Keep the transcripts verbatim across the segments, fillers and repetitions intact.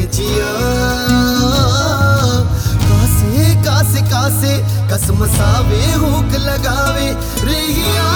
जिया। कासे कासे कासे कसम सावे हुक लगावे रहिया।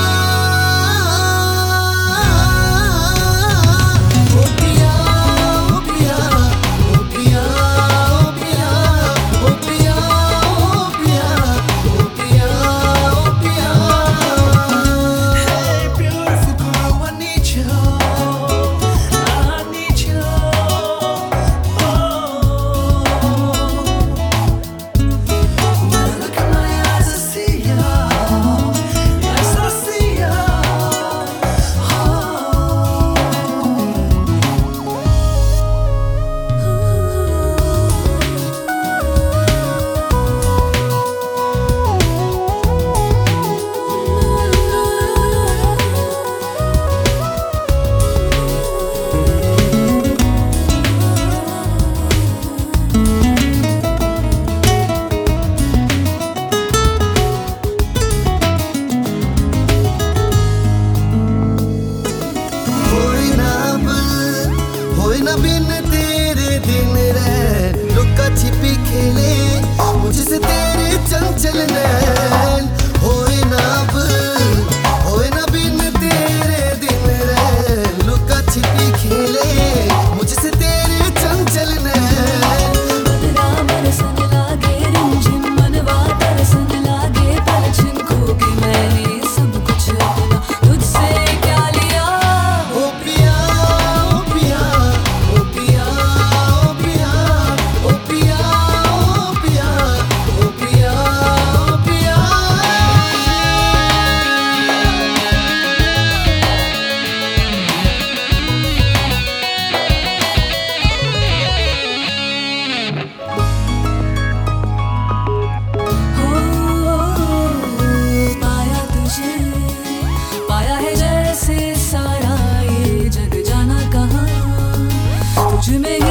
बिन तेरे दिन रैन लुका छिपी खेले मुझसे तेरे चंचल नैन। होए ना अब होए ना बिन तेरे दिन रैन लुका छिपी खेले मुझसे तेरे चंचल नैन। बदनाम रसन लागे रिमझिम मनवा तरसन लागे पलछन खो के मैंने सब कुछ अपना तुझसे क्या लिया। ओ पिया ओ पिया ओ पिया ओ पिया ओ पिया ओ पिया ओ पिया ओ पिया। पाया तुझे पाया है जैसे सारा ये जग जाना कहाँ तुझ में ही